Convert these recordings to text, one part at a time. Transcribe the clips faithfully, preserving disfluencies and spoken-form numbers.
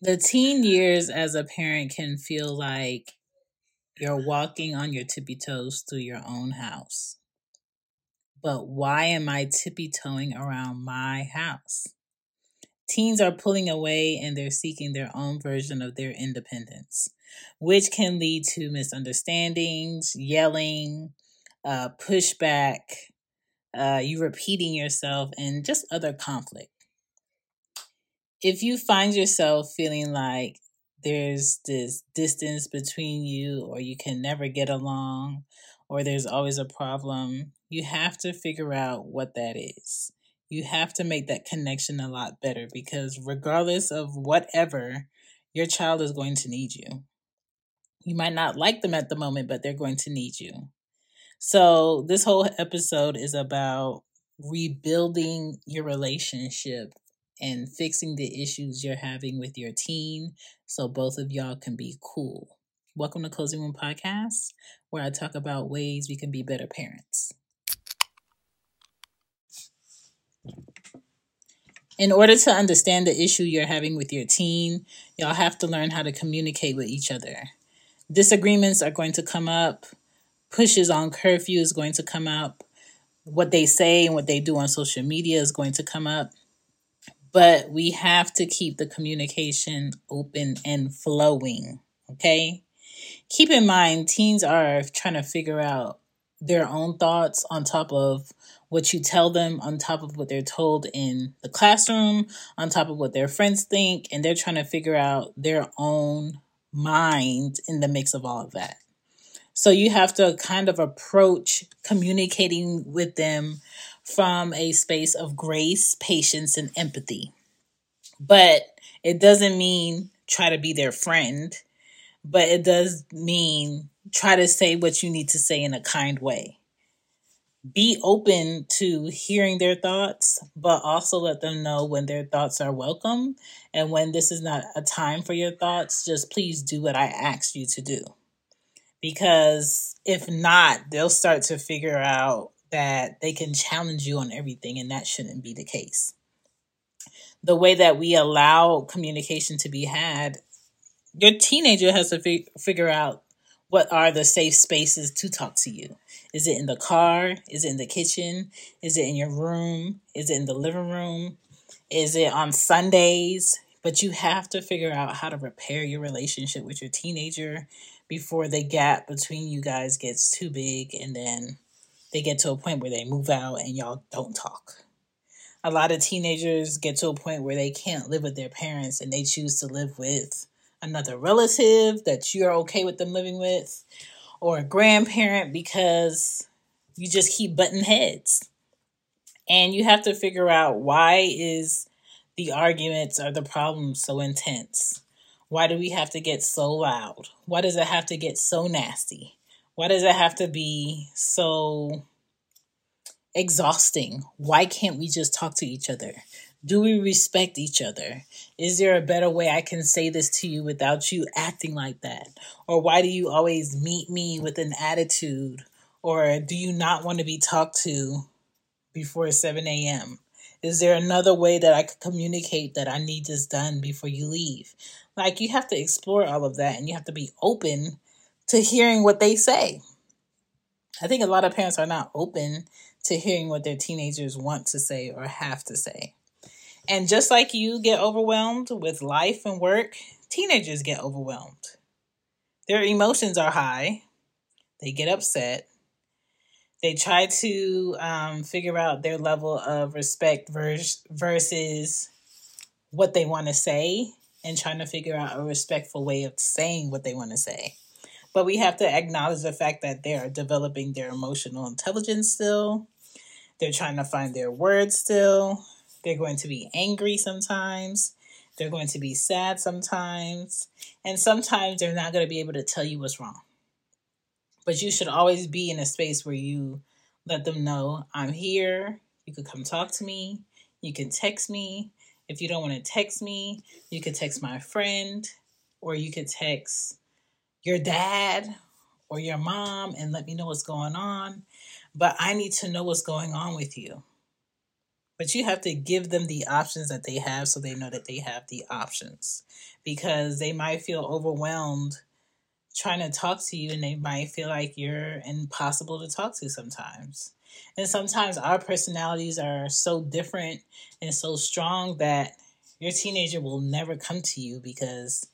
The teen years as a parent can feel like you're walking on your tippy toes through your own house. But why am I tippy toeing around my house? Teens are pulling away and they're seeking their own version of their independence, which can lead to misunderstandings, yelling, uh, pushback, uh, you repeating yourself, and just other conflict. If you find yourself feeling like there's this distance between you, or you can never get along, or there's always a problem, you have to figure out what that is. You have to make that connection a lot better because, regardless of whatever, your child is going to need you. You might not like them at the moment, but they're going to need you. So, this whole episode is about rebuilding your relationship and fixing the issues you're having with your teen so both of y'all can be cool. Welcome to Cozy Room Podcast, where I talk about ways we can be better parents. In order to understand the issue you're having with your teen, y'all have to learn how to communicate with each other. Disagreements are going to come up. Pushes on curfew is going to come up. What they say and what they do on social media is going to come up. But we have to keep the communication open and flowing, okay? Keep in mind, teens are trying to figure out their own thoughts on top of what you tell them, on top of what they're told in the classroom, on top of what their friends think, and they're trying to figure out their own mind in the mix of all of that. So you have to kind of approach communicating with them from a space of grace, patience, and empathy. But it doesn't mean try to be their friend, but it does mean try to say what you need to say in a kind way. Be open to hearing their thoughts, but also let them know when their thoughts are welcome. And when this is not a time for your thoughts, just please do what I asked you to do. Because if not, they'll start to figure out that they can challenge you on everything, and that shouldn't be the case. The way that we allow communication to be had, your teenager has to fi- figure out what are the safe spaces to talk to you. Is it in the car? Is it in the kitchen? Is it in your room? Is it in the living room? Is it on Sundays? But you have to figure out how to repair your relationship with your teenager before the gap between you guys gets too big and then they get to a point where they move out and y'all don't talk. A lot of teenagers get to a point where they can't live with their parents and they choose to live with another relative that you're okay with them living with, or a grandparent, because you just keep butting heads. And you have to figure out, why is the arguments or the problems so intense? Why do we have to get so loud? Why does it have to get so nasty? Why does it have to be so exhausting? Why can't we just talk to each other? Do we respect each other? Is there a better way I can say this to you without you acting like that? Or why do you always meet me with an attitude? Or do you not want to be talked to before seven a.m.? Is there another way that I could communicate that I need this done before you leave? Like, you have to explore all of that, and you have to be open to hearing what they say. I think a lot of parents are not open to hearing what their teenagers want to say or have to say. And just like you get overwhelmed with life and work, teenagers get overwhelmed. Their emotions are high. They get upset. They try to um, figure out their level of respect vers- versus what they want to say, and trying to figure out a respectful way of saying what they want to say. But we have to acknowledge the fact that they are developing their emotional intelligence still. They're trying to find their words still. They're going to be angry sometimes. They're going to be sad sometimes. And sometimes they're not going to be able to tell you what's wrong. But you should always be in a space where you let them know, I'm here. You could come talk to me. You can text me. If you don't want to text me, you could text my friend, or you could text your dad or your mom and let me know what's going on. But I need to know what's going on with you. But you have to give them the options that they have so they know that they have the options. Because they might feel overwhelmed trying to talk to you, and they might feel like you're impossible to talk to sometimes. And sometimes our personalities are so different and so strong that your teenager will never come to you because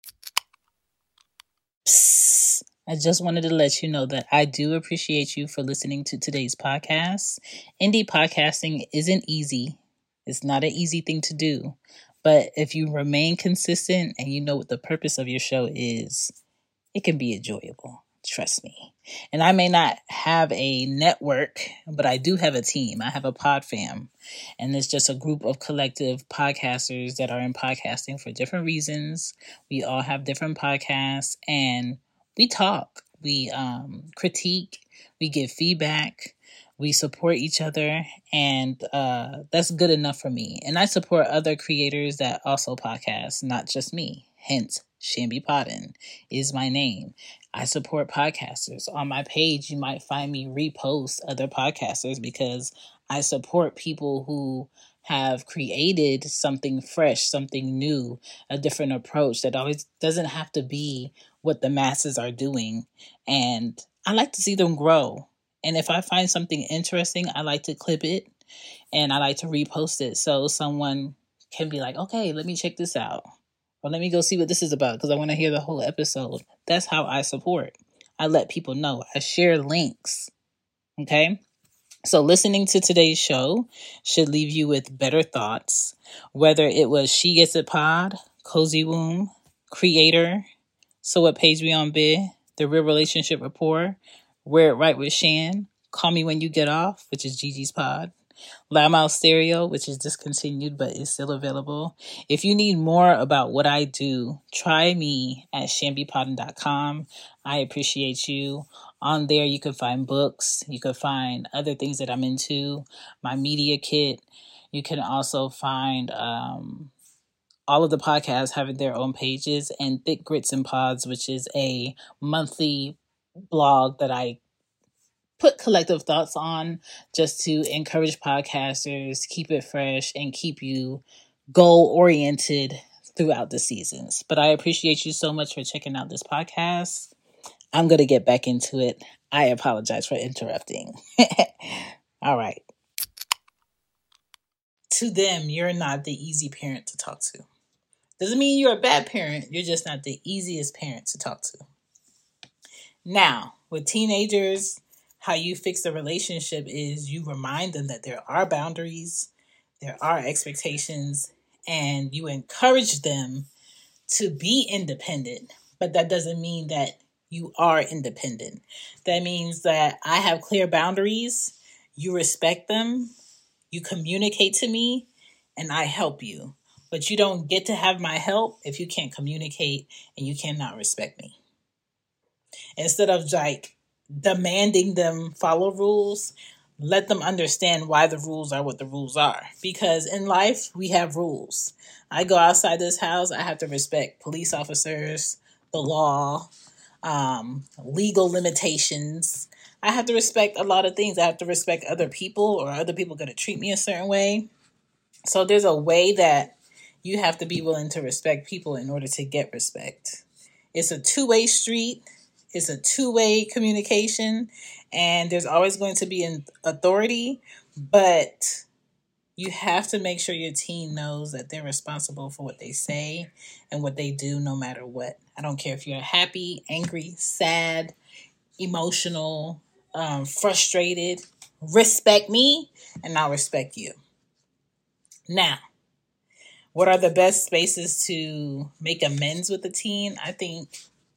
Psst. I just wanted to let you know that I do appreciate you for listening to today's podcast. Indie podcasting isn't easy. It's not an easy thing to do. But if you remain consistent and you know what the purpose of your show is, it can be enjoyable. Trust me. And I may not have a network, but I do have a team. I have a pod fam. And it's just a group of collective podcasters that are in podcasting for different reasons. We all have different podcasts and we talk. We um, critique. We give feedback. We support each other. And uh, that's good enough for me. And I support other creators that also podcast, not just me. Hence, Shambi Podden is my name. I support podcasters. On my page, you might find me repost other podcasters because I support people who have created something fresh, something new, a different approach that always doesn't have to be what the masses are doing. And I like to see them grow. And if I find something interesting, I like to clip it and I like to repost it so someone can be like, okay, let me check this out. Or let me go see what this is about because I want to hear the whole episode. That's how I support. I let people know. I share links. Okay? So listening to today's show should leave you with better thoughts. Whether it was She Gets It Pod, Cozy Womb, Creator, So What Page We On Bid, The Real Relationship Rapport, Wear It Right with Shan, Call Me When You Get Off, which is Gigi's pod. Loudmouth Stereo, which is discontinued but is still available. If you need more about what I do, try me at shambi podden dot com. I appreciate you. On there, you can find books. You can find other things that I'm into. My media kit. You can also find um, all of the podcasts having their own pages, and Thick Grits and Pods, which is a monthly blog that I put collective thoughts on just to encourage podcasters, keep it fresh, and keep you goal-oriented throughout the seasons. But I appreciate you so much for checking out this podcast. I'm going to get back into it. I apologize for interrupting. All right. To them, you're not the easy parent to talk to. Doesn't mean you're a bad parent. You're just not the easiest parent to talk to. Now, with teenagers, how you fix the relationship is you remind them that there are boundaries, there are expectations, and you encourage them to be independent. But that doesn't mean that you are independent. That means that I have clear boundaries, you respect them, you communicate to me, and I help you. But you don't get to have my help if you can't communicate and you cannot respect me. Instead of like demanding them follow rules, let them understand why the rules are what the rules are. Because in life, we have rules. I go outside this house, I have to respect police officers, the law, um, legal limitations. I have to respect a lot of things. I have to respect other people, or other people going to treat me a certain way. So there's a way that you have to be willing to respect people in order to get respect. It's a two-way street. It's a two-way communication, and there's always going to be an authority, but you have to make sure your teen knows that they're responsible for what they say and what they do no matter what. I don't care if you're happy, angry, sad, emotional, um, frustrated. Respect me, and I'll respect you. Now, what are the best spaces to make amends with a teen? I think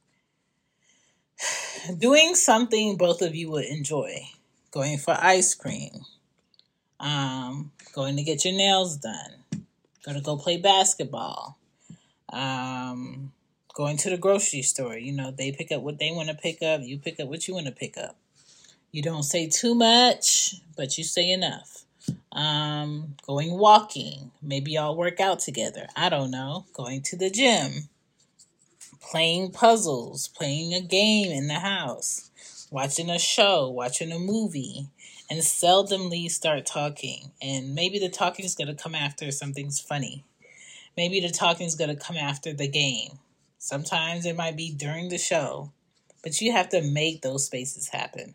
doing something both of you would enjoy. Going for ice cream. Um, going to get your nails done. Going to go play basketball. Um, going to the grocery store. You know, they pick up what they want to pick up. You pick up what you want to pick up. You don't say too much, but you say enough. Um, going walking. Maybe y'all work out together. I don't know. Going to the gym. Playing puzzles, playing a game in the house, watching a show, watching a movie. and seldomly start talking. And maybe the talking is going to come after something's funny. Maybe the talking is going to come after the game. Sometimes it might be during the show, but you have to make those spaces happen.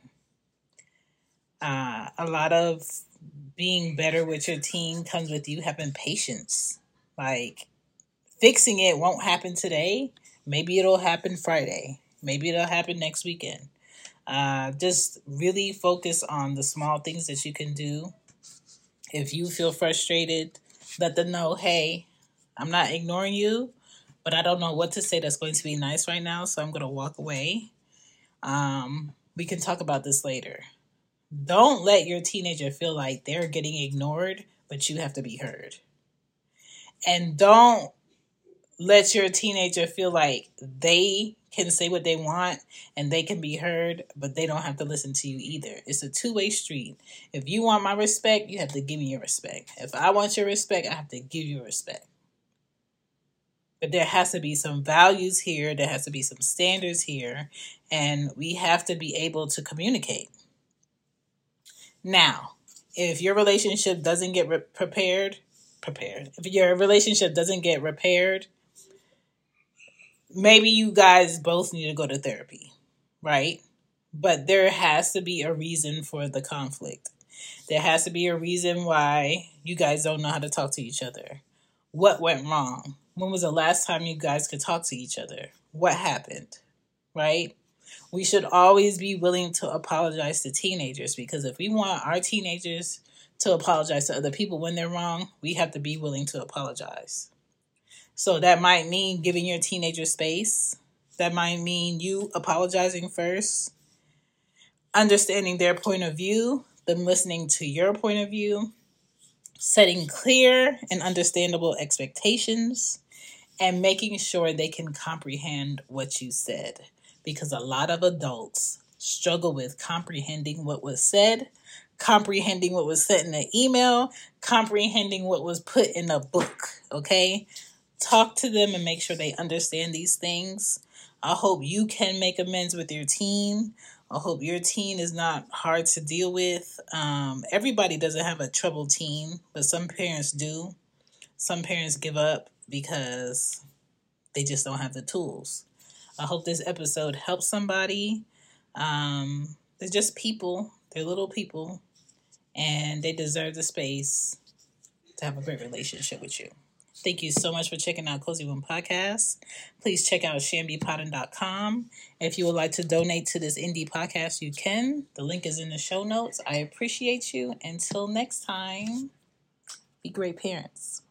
Uh, a lot of being better with your team comes with you having patience. Like, fixing it won't happen today. Maybe it'll happen Friday. Maybe it'll happen next weekend. Uh, just really focus on the small things that you can do. If you feel frustrated, let them know, hey, I'm not ignoring you, but I don't know what to say that's going to be nice right now, so I'm going to walk away. Um, we can talk about this later. Don't let your teenager feel like they're getting ignored, but you have to be heard. And don't let your teenager feel like they can say what they want and they can be heard, but they don't have to listen to you either. It's a two-way street. If you want my respect, you have to give me your respect. If I want your respect, I have to give you respect. But there has to be some values here. There has to be some standards here. And we have to be able to communicate. Now, if your relationship doesn't get re- prepared, prepared. If your relationship doesn't get repaired, maybe you guys both need to go to therapy, right? But there has to be a reason for the conflict. There has to be a reason why you guys don't know how to talk to each other. What went wrong? When was the last time you guys could talk to each other? What happened, right? We should always be willing to apologize to teenagers, because if we want our teenagers to apologize to other people when they're wrong, we have to be willing to apologize. So that might mean giving your teenager space. That might mean you apologizing first, understanding their point of view, them listening to your point of view, setting clear and understandable expectations, and making sure they can comprehend what you said. Because a lot of adults struggle with comprehending what was said, comprehending what was said in an email, comprehending what was put in a book, okay? Talk to them and make sure they understand these things. I hope you can make amends with your teen. I hope your teen is not hard to deal with. Um, everybody doesn't have a troubled teen, but some parents do. Some parents give up because they just don't have the tools. I hope this episode helps somebody. Um, they're just people. They're little people. And they deserve the space to have a great relationship with you. Thank you so much for checking out Cozy Womb Podcast. Please check out shambi poddin dot com. If you would like to donate to this indie podcast, you can. The link is in the show notes. I appreciate you. Until next time, be great parents.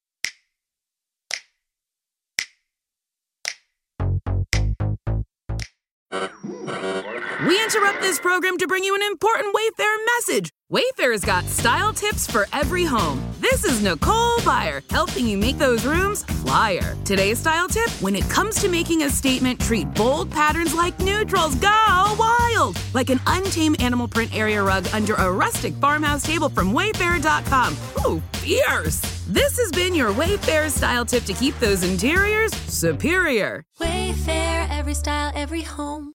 We interrupt this program to bring you an important Wayfair message. Wayfair's got style tips for every home. This is Nicole Byer, helping you make those rooms flyer. Today's style tip: when it comes to making a statement, treat bold patterns like neutrals. Go wild! Like an untamed animal print area rug under a rustic farmhouse table from wayfair dot com. Ooh, fierce! This has been your Wayfair style tip to keep those interiors superior. Wayfair, every style, every home.